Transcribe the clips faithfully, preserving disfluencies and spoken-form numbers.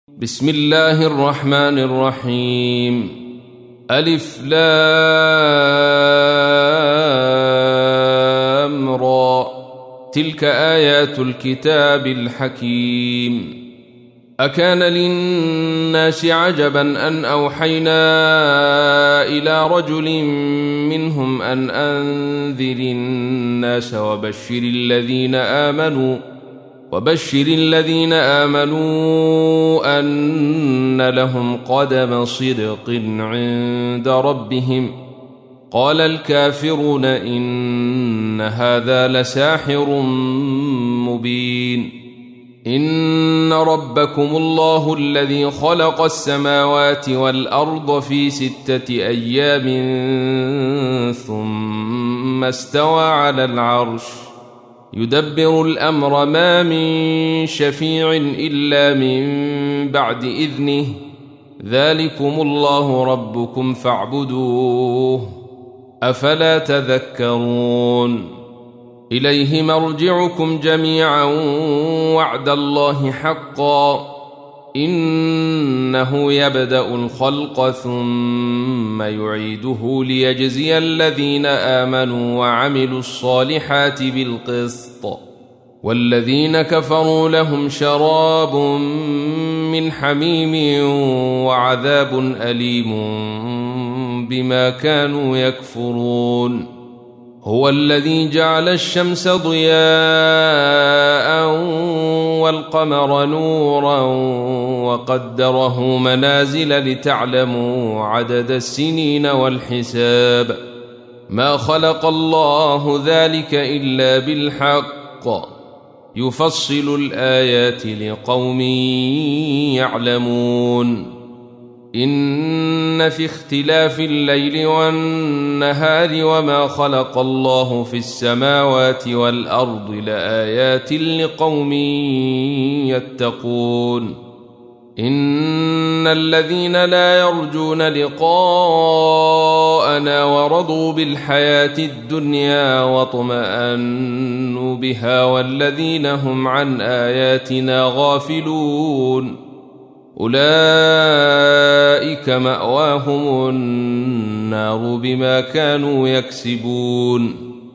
بسم الله الرحمن الرحيم. ألف لام را، تلك آيات الكتاب الحكيم. أكان للناس عجبا أن أوحينا إلى رجل منهم أن أنذر الناس وبشر الذين آمنوا وبشر الذين آمنوا أن لهم قدم صدق عند ربهم. قال الكافرون إن هذا لساحر مبين. إن ربكم الله الذي خلق السماوات والأرض في ستة أيام ثم استوى على العرش يدبر الأمر، ما من شفيع إلا من بعد إذنه، ذلكم الله ربكم فاعبدوه، أفلا تذكرون. إليه مرجعكم جميعا وعد الله حقا، إنه يبدأ الخلق ثم يعيده ليجزي الذين آمنوا وعملوا الصالحات بالقسط، والذين كفروا لهم شراب من حميم وعذاب أليم بما كانوا يكفرون. هو الذي جعل الشمس ضياء والقمر نورا وقدره منازل لتعلموا عدد السنين والحساب، ما خلق الله ذلك إلا بالحق، يفصل الآيات لقوم يعلمون. إن في اختلاف الليل والنهار وما خلق الله في السماوات والأرض لآيات لقوم يتقون. إن الذين لا يرجون لقاءنا ورضوا بالحياة الدنيا واطمأنوا بها والذين هم عن آياتنا غافلون أولئك مأواهم النار بما كانوا يكسبون.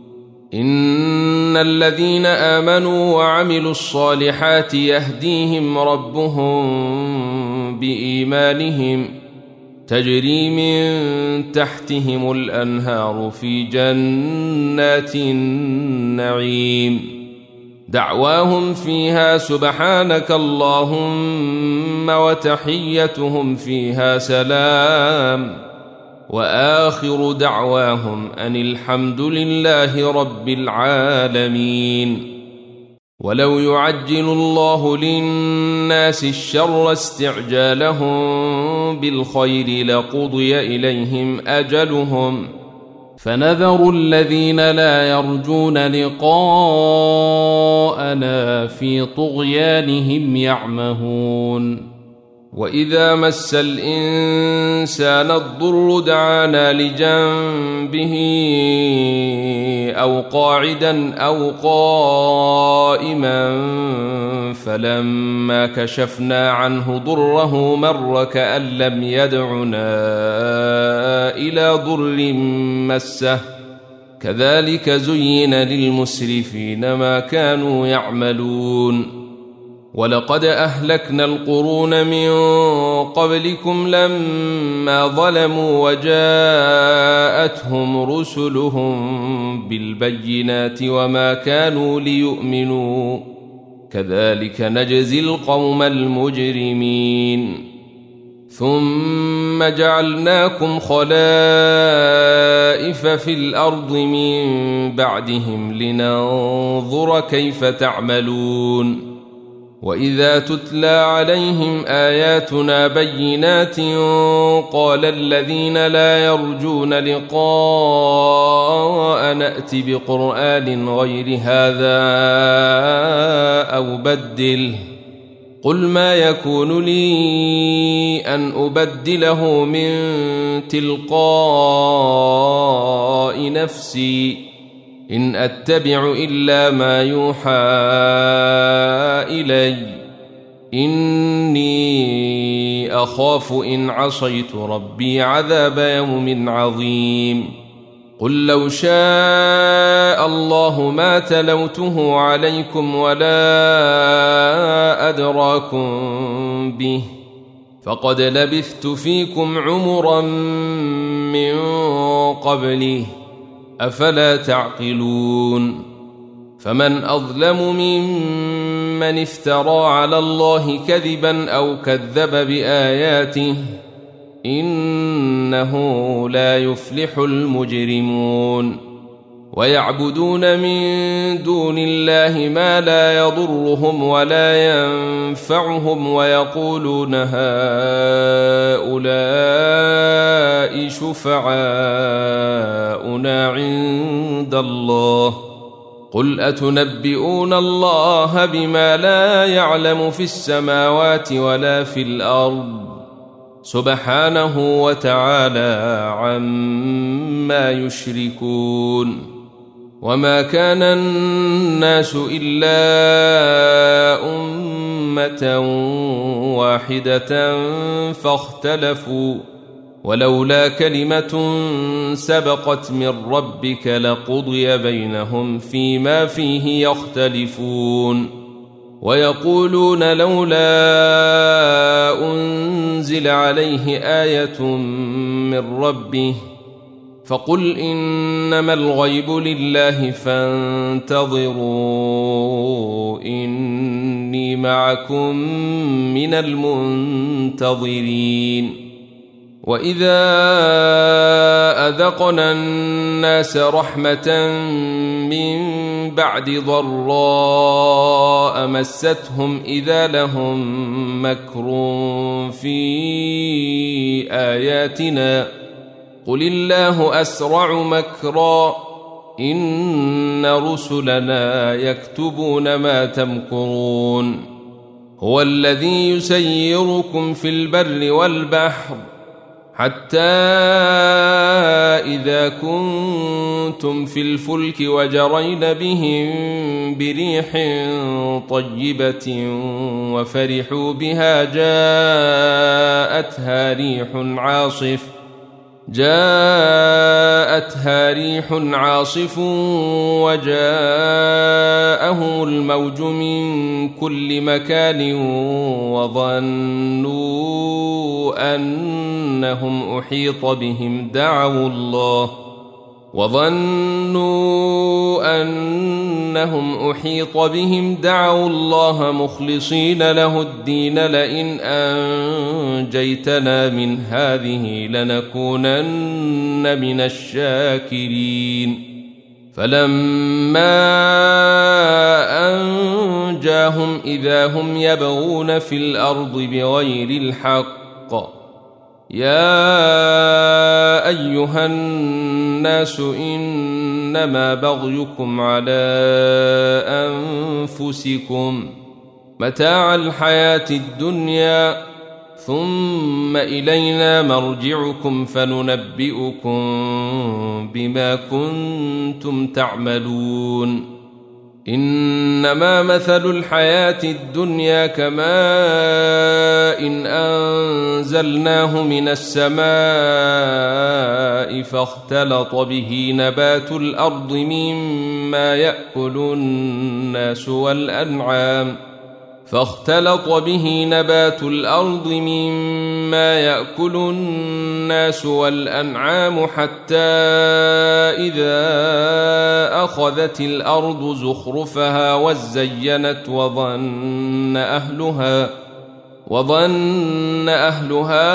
إن الذين آمنوا وعملوا الصالحات يهديهم ربهم بإيمانهم، تجري من تحتهم الأنهار في جنات النعيم، دعواهم فيها سبحانك اللهم وتحيتهم فيها سلام، وآخر دعواهم أن الحمد لله رب العالمين. ولو يعجل الله للناس الشر استعجالهم بالخير لقضي إليهم أجلهم، فنذر الذين لا يرجون لقاءنا في طغيانهم يعمهون. وإذا مس الإنسان الضر دعانا لجنبه أو قاعدا أو قائما، فلما كشفنا عنه ضره مر كأن لم يدعنا إلى ضر مسه، كذلك زين للمسرفين ما كانوا يعملون. ولقد أهلكنا القرون من قبلكم لما ظلموا وجاءتهم رسلهم بالبينات وما كانوا ليؤمنوا، كذلك نجزي القوم المجرمين. ثم جعلناكم خلائف في الأرض من بعدهم لننظر كيف تعملون. وإذا تتلى عليهم آياتنا بينات قال الذين لا يرجون لقاء نأت بقرآن غير هذا أو بدله، قل ما يكون لي أن أبدله من تلقاء نفسي، إن أتبع إلا ما يوحى إلي، إني أخاف إن عصيت ربي عذاب يوم عظيم قل لو شاء الله ما تلوته عليكم ولا أدراكم به فقد لبثت فيكم عمرا من قبله أفلا تعقلون فمن أظلم ممن افترى على الله كذبا أو كذب بآياته إنه لا يفلح المجرمون ويعبدون من دون الله ما لا يضرهم ولا ينفعهم ويقولون هؤلاء شفعاؤنا عند الله قل أتنبئون الله بما لا يعلم في السماوات ولا في الأرض سبحانه وتعالى عما يشركون وما كان الناس إلا أمة واحدة فاختلفوا ولولا كلمة سبقت من ربك لقضي بينهم فيما فيه يختلفون ويقولون لولا أنزل عليه آية من ربه فقل إنما الغيب لله فانتظروا إني معكم من المنتظرين وإذا أذقنا الناس رحمة من بعد ضراء مستهم إذا لهم مكر في آياتنا قل الله أسرع مكرا إن رسلنا يكتبون ما تمكرون هو الذي يسيركم في البر والبحر حتى إذا كنتم في الفلك وجرين بهم بريح طيبة وفرحوا بها جاءتها ريح عاصف جاءتها ريح عاصف وجاءهم الموج من كل مكان وظنوا أنهم أحيط بهم دعوا الله وظنوا أنهم أحيط بهم دعوا الله مخلصين له الدين لئن أنجيتنا من هذه لنكونن من الشاكرين فلما أنجاهم إذا هم يبغون في الأرض بغير الحق يا أيها الناس إنما بغيكم على أنفسكم متاع الحياة الدنيا ثم إلينا مرجعكم فننبئكم بما كنتم تعملون إنما مثل الحياة الدنيا كماء إن أنزلناه من السماء فاختلط به نبات الأرض مما يأكل الناس والأنعام فاختلط به نبات الأرض مما يأكل الناس والأنعام حتى إذا أخذت الأرض زخرفها وزينت وظن أهلها وظن أهلها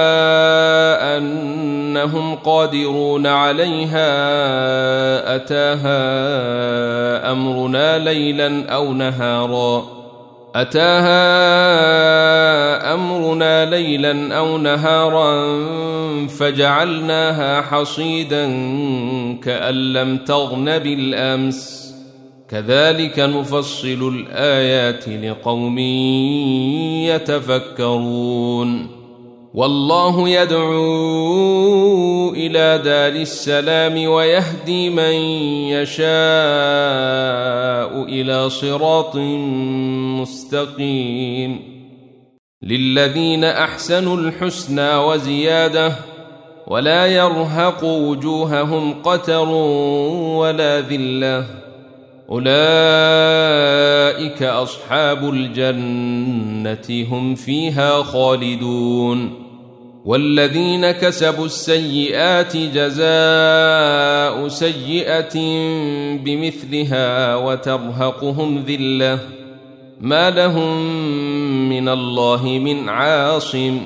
أنهم قادرون عليها أتاها أمرنا ليلا أو نهارا أتاها أمرنا ليلا أو نهارا فجعلناها حصيدا كأن لم تغن بالأمس كذلك نفصل الآيات لقوم يتفكرون والله يدعو إلى دار السلام ويهدي من يشاء إلى صراط مستقيم للذين أحسنوا الحسنى وزيادة ولا يرهق وجوههم قتر ولا ذلة أولئك أصحاب الجنة هم فيها خالدون والذين كسبوا السيئات جزاء سيئة بمثلها وترهقهم ذلة ما لهم من الله من عاصم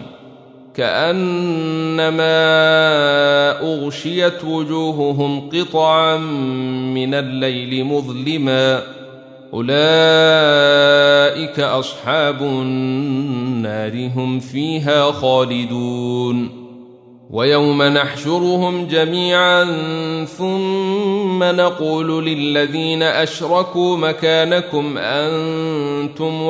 كأنما أغشيت وجوههم قطعا من الليل مظلما أولئك أصحاب النار هم فيها خالدون ويوم نحشرهم جميعا ثم نقول للذين أشركوا مكانكم أنتم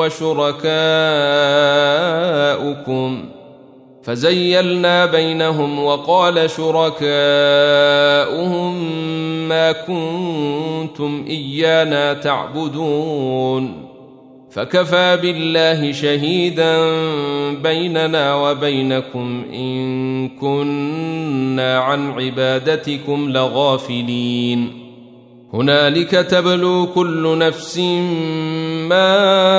وشركاؤكم فزيلنا بينهم وقال شركاؤهم ما كنتم إيانا تعبدون فكفى بالله شهيدا بيننا وبينكم إن كنا عن عبادتكم لغافلين هنالك تبلو كل نفس ما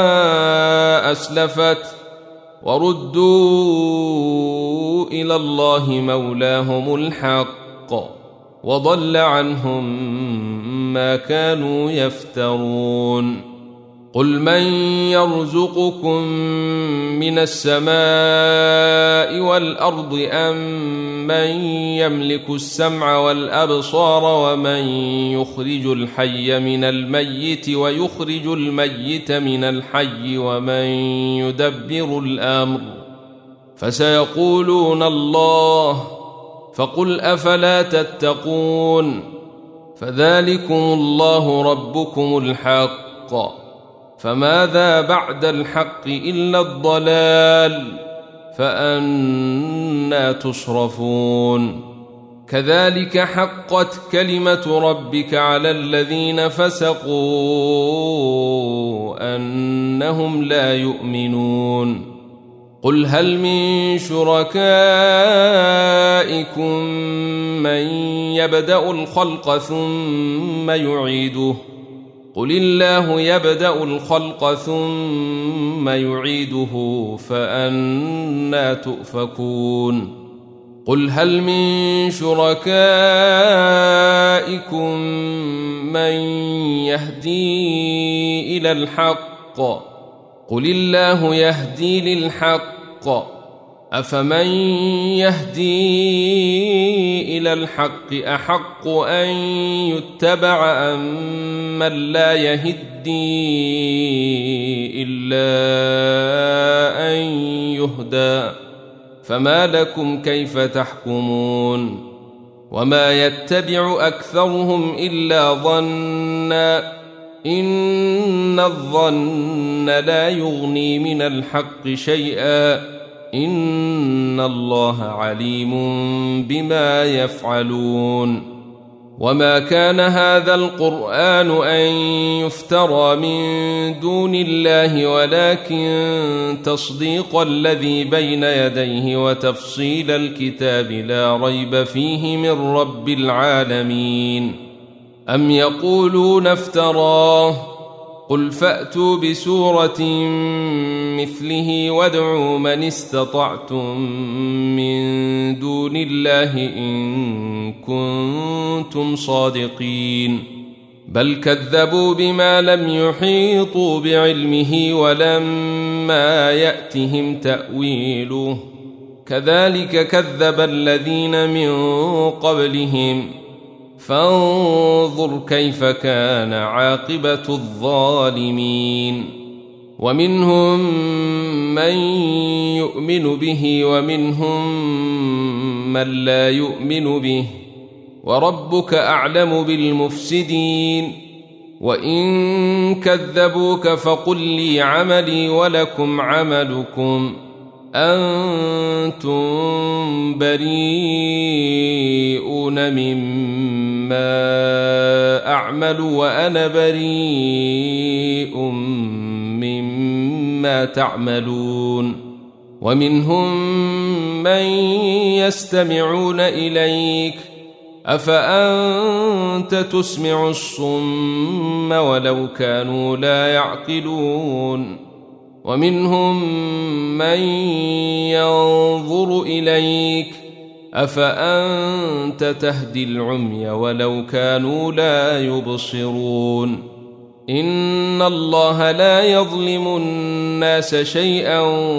أسلفت وردوا إلى الله مولاهم الحق وضل عنهم ما كانوا يفترون قل من يرزقكم من السماء والأرض أم من يملك السمع والأبصار ومن يخرج الحي من الميت ويخرج الميت من الحي ومن يدبر الأمر فسيقولون الله فقل أفلا تتقون فذلكم الله ربكم الحق فماذا بعد الحق إلا الضلال فأنى تصرفون كذلك حقت كلمة ربك على الذين فسقوا أنهم لا يؤمنون قل هل من شركائكم من يبدأ الخلق ثم يعيده قل الله يبدأ الخلق ثم يعيده فأنى تؤفكون قل هل من شركائكم من يهدي إلى الحق قل الله يهدي للحق أفمن يهدي إلى الحق أحق أن يتبع أم من لا يهدي إلا أن يهدى فما لكم كيف تحكمون وما يتبع أكثرهم إلا ظنا إن الظن لا يغني من الحق شيئا إن الله عليم بما يفعلون وما كان هذا القرآن أن يفترى من دون الله ولكن تصديق الذي بين يديه وتفصيل الكتاب لا ريب فيه من رب العالمين أم يقولون افتراه قل فأتوا بسورة مثله وادعوا من استطعتم من دون الله إن كنتم صادقين بل كذبوا بما لم يحيطوا بعلمه ولما يأتهم تأويله كذلك كذب الذين من قبلهم فانظر كيف كان عاقبة الظالمين ومنهم من يؤمن به ومنهم من لا يؤمن به وربك أعلم بالمفسدين وإن كذبوك فقل لي عملي ولكم عملكم أنتم بريئون مما أعمل وأنا بريء مما تعملون ومنهم من يستمعون إليك أفأنت تسمع الصم ولو كانوا لا يعقلون ومنهم من ينظر إليك أفأنت تهدي العمي ولو كانوا لا يبصرون إن الله لا يظلم الناس شيئا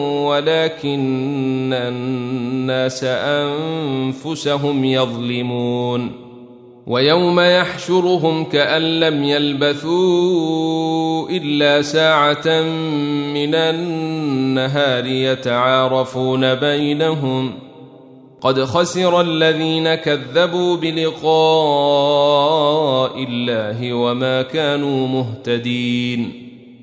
ولكن الناس أنفسهم يظلمون ويوم يحشرهم كأن لم يلبثوا إلا ساعة من النهار يتعارفون بينهم قد خسر الذين كذبوا بلقاء الله وما كانوا مهتدين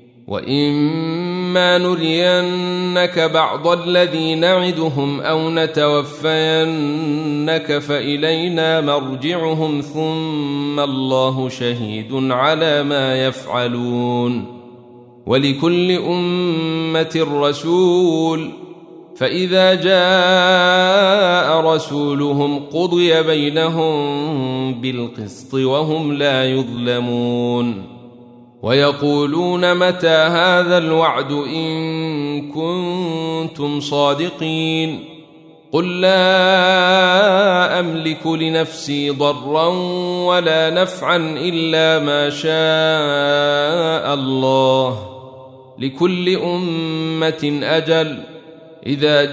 وإما نرينك بعض الذي نعدهم أو نتوفينك فإلينا مرجعهم ثم الله شهيد على ما يفعلون ولكل أمة رسول فإذا جاء رسولهم قضي بينهم بالقسط وهم لا يظلمون ويقولون متى هذا الوعد إن كنتم صادقين قل لا أملك لنفسي ضرا ولا نفعا إلا ما شاء الله لكل أمة أجل إذا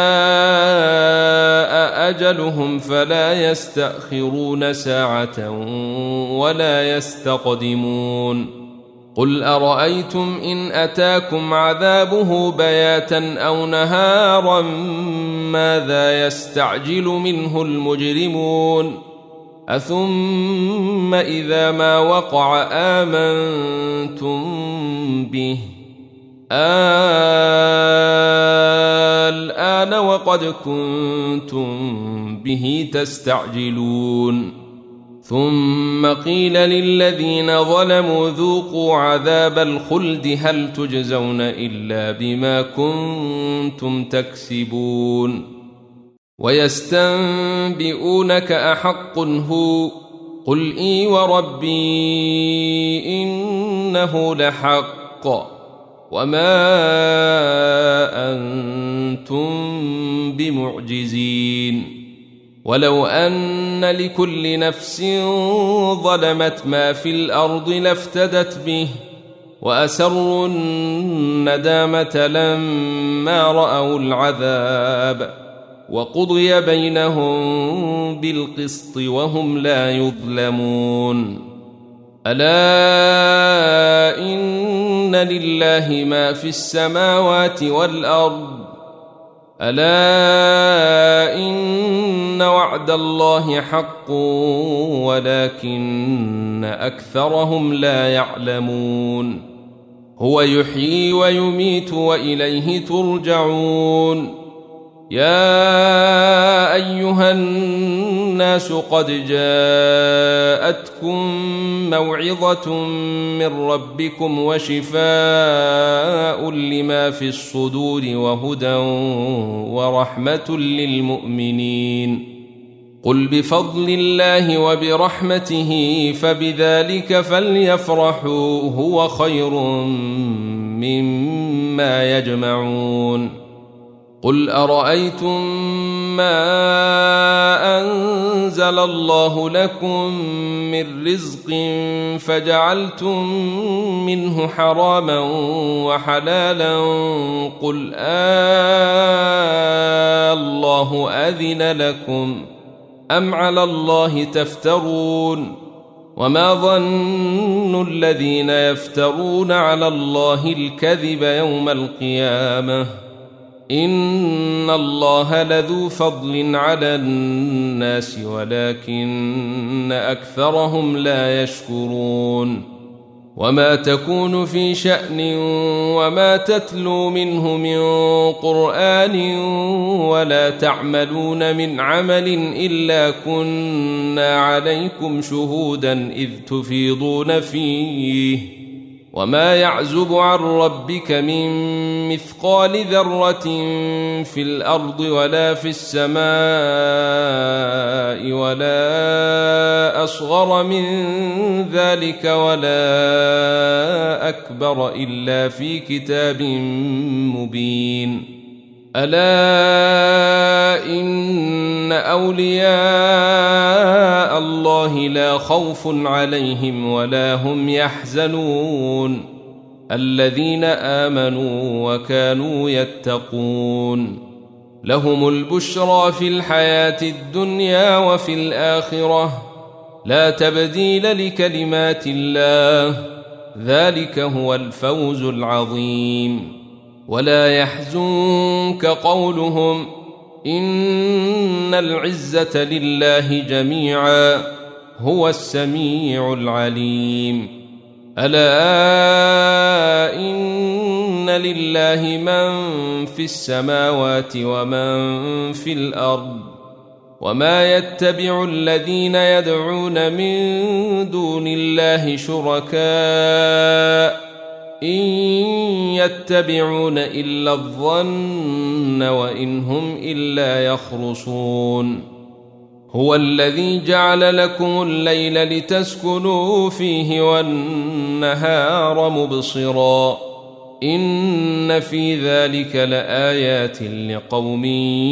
جاء أجلهم فلا يستأخرون ساعة ولا يستقدمون قل أرأيتم إن أتاكم عذابه بياتا أو نهارا ماذا يستعجل منه المجرمون أثم إذا ما وقع آمنتم به الآن وقد كنتم به تستعجلون ثم قيل للذين ظلموا ذوقوا عذاب الخلد هل تجزون إلا بما كنتم تكسبون ويستنبئونك أحق هو قل إي وربي إنه لحق وما أنتم بمعجزين ولو أن لكل نفس ظلمت ما في الأرض لافتدت به وأسروا الندامة لما رأوا العذاب وقضي بينهم بالقسط وهم لا يظلمون ألا إن لله ما في السماوات والأرض ألا إن وعد الله حق ولكن أكثرهم لا يعلمون هو يحيي ويميت وإليه ترجعون يا أيها الناس قد جاءتكم موعظة من ربكم وشفاء لما في الصدور وهدى ورحمة للمؤمنين قل بفضل الله وبرحمته فبذلك فليفرحوا هو خير مما يجمعون قل أرأيتم ما أنزل الله لكم من رزق فجعلتم منه حراما وحلالا قل آه الله أذن لكم أم على الله تفترون وما ظن الذين يفترون على الله الكذب يوم القيامة إن الله لذو فضل على الناس ولكن أكثرهم لا يشكرون وما تكون في شأن وما تتلو منه من قرآن ولا تعملون من عمل إلا كنا عليكم شهودا إذ تفيضون فيه وما يعزب عن ربك من مثقال ذرة في الأرض ولا في السماء ولا أصغر من ذلك ولا أكبر إلا في كتاب مبين. ألا إن أولياء الله لا خوف عليهم ولا هم يحزنون الذين آمنوا وكانوا يتقون لهم البشرى في الحياة الدنيا وفي الآخرة لا تبديل لكلمات الله ذلك هو الفوز العظيم. ولا يحزنك قولهم إن العزة لله جميعا هو السميع العليم. ألا إن لله من في السماوات ومن في الأرض وما يتبع الذين يدعون من دون الله شركاء إن يتبعون إلا الظن وإن هم إلا يخرصون. هو الذي جعل لكم الليل لتسكنوا فيه والنهار مبصرا إن في ذلك لآيات لقوم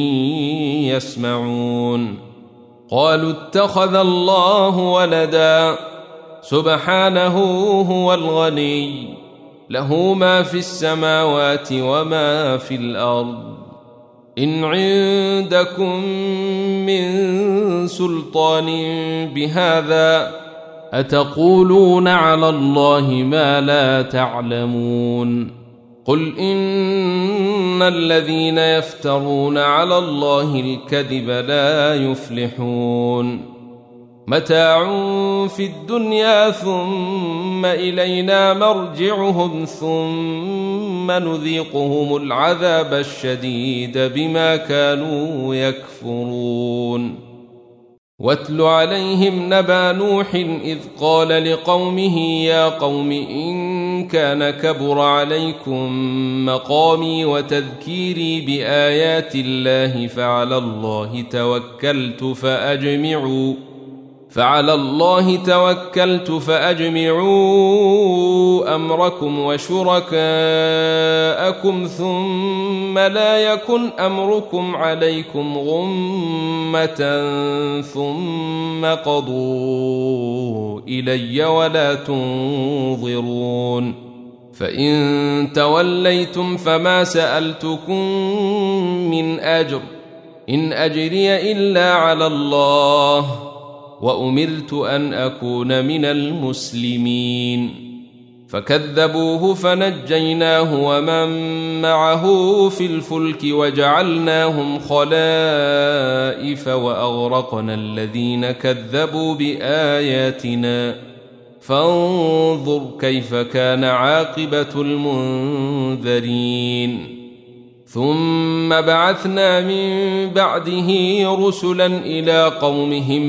يسمعون. قالوا اتخذ الله ولدا سبحانه هو الغني له ما في السماوات وما في الأرض إن عندكم من سلطان بهذا أتقولون على الله ما لا تعلمون. قل إن الذين يفترون على الله الكذب لا يفلحون. متاع في الدنيا ثم إلينا مرجعهم ثم نذيقهم العذاب الشديد بما كانوا يكفرون. واتل عليهم نبأ نوح إذ قال لقومه يا قوم إن كان كبر عليكم مقامي وتذكيري بآيات الله فعلى الله توكلت فأجمعوا فعلى الله توكلت فأجمعوا أمركم وشركاءكم ثم لا يكن أمركم عليكم غمة ثم قضوا إلي ولا تنظرون. فإن توليتم فما سألتكم من أجر إن أجري إلا على الله وأمرت أن أكون من المسلمين. فكذبوه فنجيناه ومن معه في الفلك وجعلناهم خلائف وأغرقنا الذين كذبوا بآياتنا فانظر كيف كان عاقبة المنذرين. ثم بعثنا من بعده رسلا إلى قومهم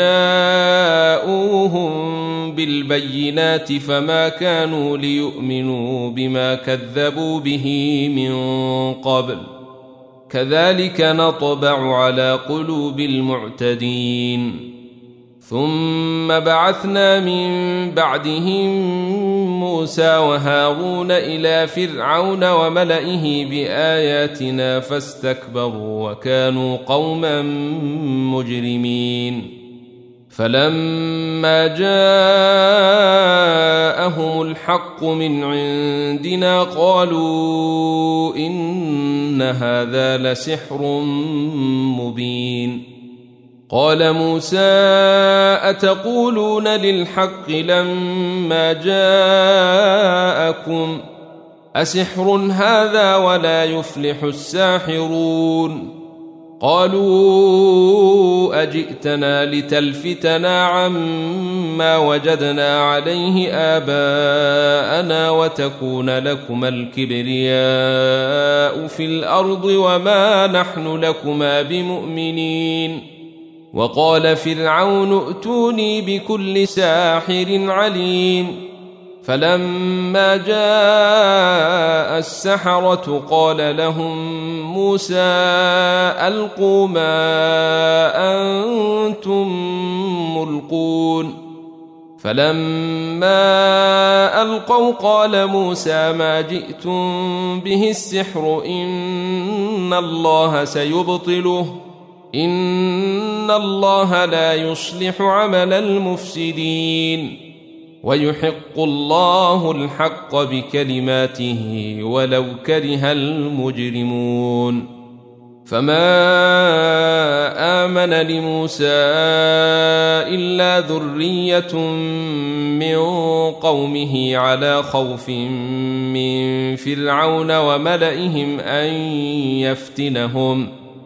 فجاءوهم بالبينات فما كانوا ليؤمنوا بما كذبوا به من قبل كذلك نطبع على قلوب المعتدين. ثم بعثنا من بعدهم موسى وهارون إلى فرعون وملئه بآياتنا فاستكبروا وكانوا قوما مجرمين. فلما جاءهم الحق من عندنا قالوا إن هذا لسحر مبين. قال موسى أتقولون للحق لما جاءكم أسحر هذا ولا يفلح الساحرون. قالوا أجئتنا لتلفتنا عما وجدنا عليه آباءنا وتكون لكما الكبرياء في الأرض وما نحن لكما بمؤمنين. وقال فرعون ائتوني بكل ساحر عليم فلما جاء السحرة قال لهم موسى ألقوا ما أنتم ملقون فلما ألقوا قال موسى ما جئتم به السحر إن الله سيبطله إن الله لا يصلح عمل المفسدين ويحق الله الحق بكلماته ولو كره المجرمون فما آمن لموسى إلا ذرية من قومه على خوف من فرعون وملئهم أن يفتنهم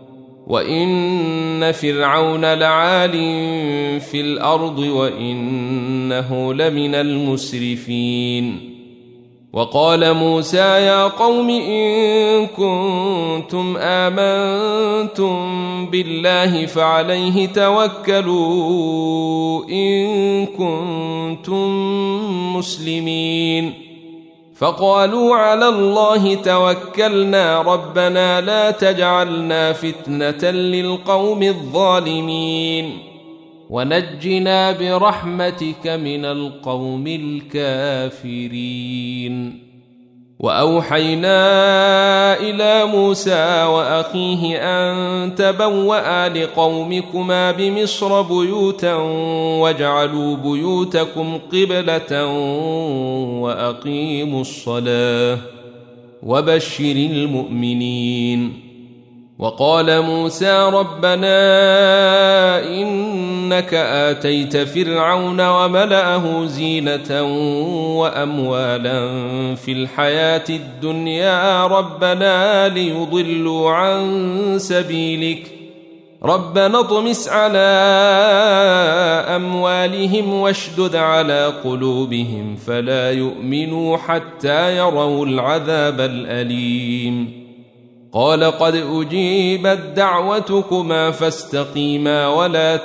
وإن فرعون لعال في الأرض وإنه لمن المسرفين وقال موسى يا قوم إن كنتم آمنتم بالله فعليه توكلوا إن كنتم مسلمين فقالوا على الله توكلنا ربنا لا تجعلنا فتنة للقوم الظالمين ونجنا برحمتك من القوم الكافرين وأوحينا إلى موسى وأخيه أن تبوأ لقومكما بمصر بيوتا واجعلوا بيوتكم قبلة وأقيموا الصلاة وبشر المؤمنين وقال موسى ربنا إنك آتيت فرعون وملأه زينة وأموالا في الحياة الدنيا ربنا ليضلوا عن سبيلك ربنا اطمس على أموالهم واشدد على قلوبهم فلا يؤمنوا حتى يروا العذاب الأليم قال قد أجيبت دعوتكما فاستقيما ولا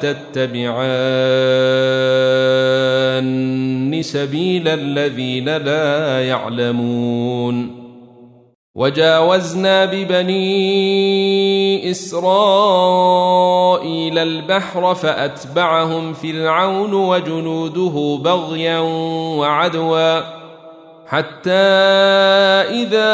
تتبعان سبيل الذين لا يعلمون وجاوزنا ببني إسرائيل البحر فأتبعهم فرعون وجنوده بغيا وعدوا حتى إذا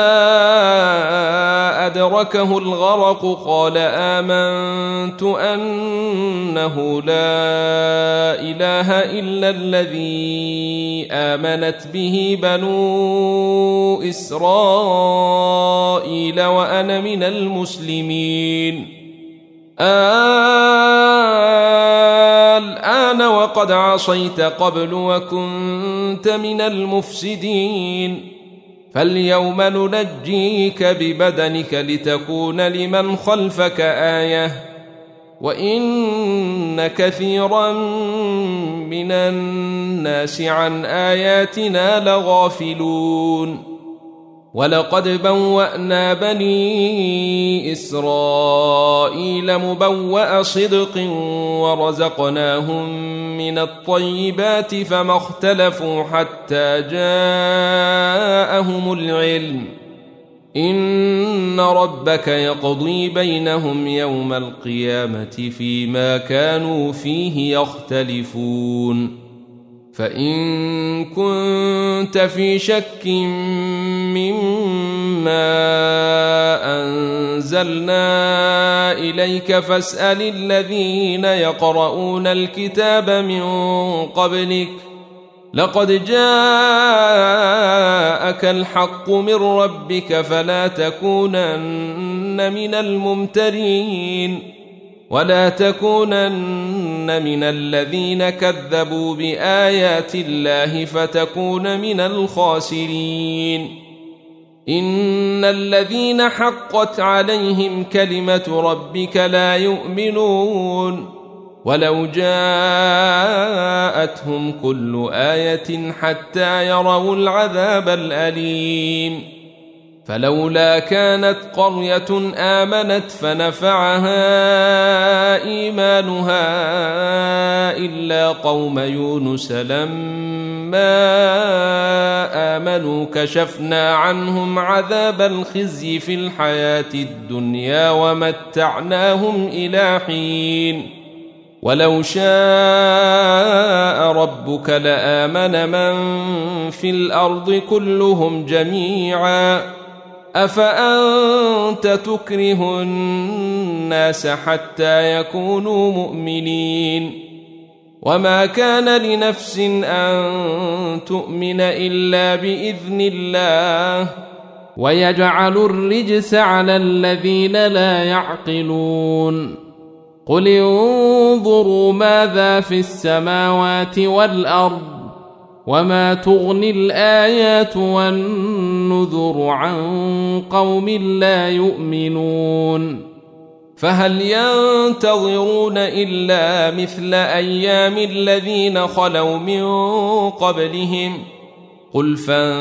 أدركه الغرق قال آمنت أنه لا إله إلا الذي آمنت به بنو إسرائيل وأنا من المسلمين الآن وقد عصيت قبل وكنت من المفسدين فاليوم ننجيك ببدنك لتكون لمن خلفك آية وإن كثيرا من الناس عن آياتنا لغافلون ولقد بوأنا بني إسرائيل مبوأ صدق ورزقناهم من الطيبات فما اختلفوا حتى جاءهم العلم إن ربك يقضي بينهم يوم القيامة فيما كانوا فيه يختلفون فإن كنت في شك مما أنزلنا إليك فاسأل الذين يقرؤون الكتاب من قبلك لقد جاءك الحق من ربك فلا تكونن من الممترين ولا تكونن من الذين كذبوا بآيات الله فتكون من الخاسرين إن الذين حقت عليهم كلمة ربك لا يؤمنون ولو جاءتهم كل آية حتى يروا العذاب الأليم فلولا كانت قرية آمنت فنفعها إيمانها إلا قوم يونس لما آمنوا كشفنا عنهم عذاب الخزي في الحياة الدنيا ومتعناهم إلى حين ولو شاء ربك لآمن من في الأرض كلهم جميعا أفأنت تكره الناس حتى يكونوا مؤمنين وما كان لنفس أن تؤمن إلا بإذن الله ويجعل الرجس على الذين لا يعقلون قل انظروا ماذا في السماوات والأرض وما تغني الآيات والنذر عن قوم لا يؤمنون فهل ينتظرون إلا مثل أيام الذين خلوا من قبلهم قل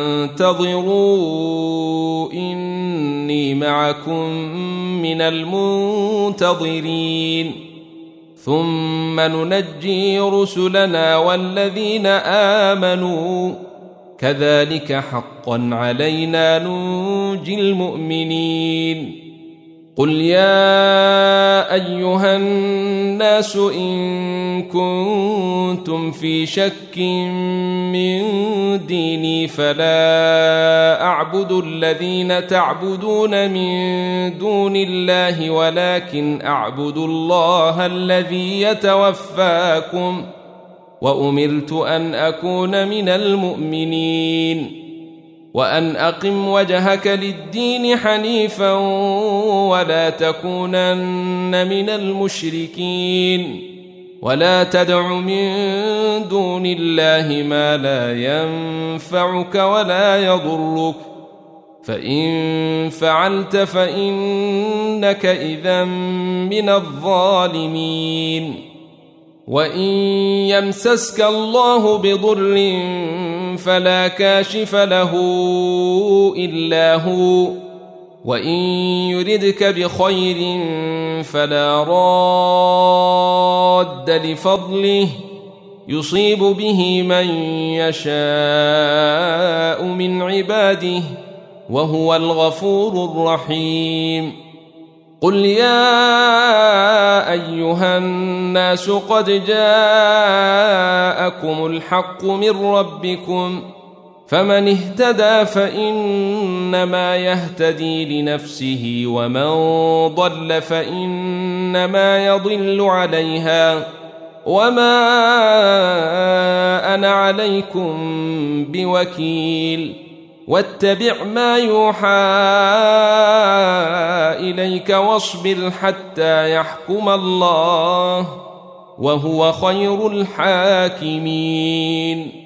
فانتظروا إني معكم من المنتظرين ثم ننجي رسلنا والذين آمنوا كذلك حقا علينا ننجي المؤمنين قل يا أيها الناس إن كنتم في شك من ديني فلا أعبد الذين تعبدون من دون الله ولكن أعبد الله الذي يتوفاكم وأمرت أن أكون من المؤمنين وأن أقم وجهك للدين حنيفا ولا تكونن من المشركين ولا تدع من دون الله ما لا ينفعك ولا يضرك فإن فعلت فإنك إذا من الظالمين وإن يمسسك الله بضر فلا كاشف له إلا هو وإن يردك بخير فلا راد لفضله يصيب به من يشاء من عباده وهو الغفور الرحيم قل يا أيها الناس قد جاءكم الحق من ربكم فمن اهتدى فإنما يهتدي لنفسه ومن ضل فإنما يضل عليها وما أنا عليكم بوكيل واتبع ما يوحى إليك واصبر حتى يحكم الله وهو خير الحاكمين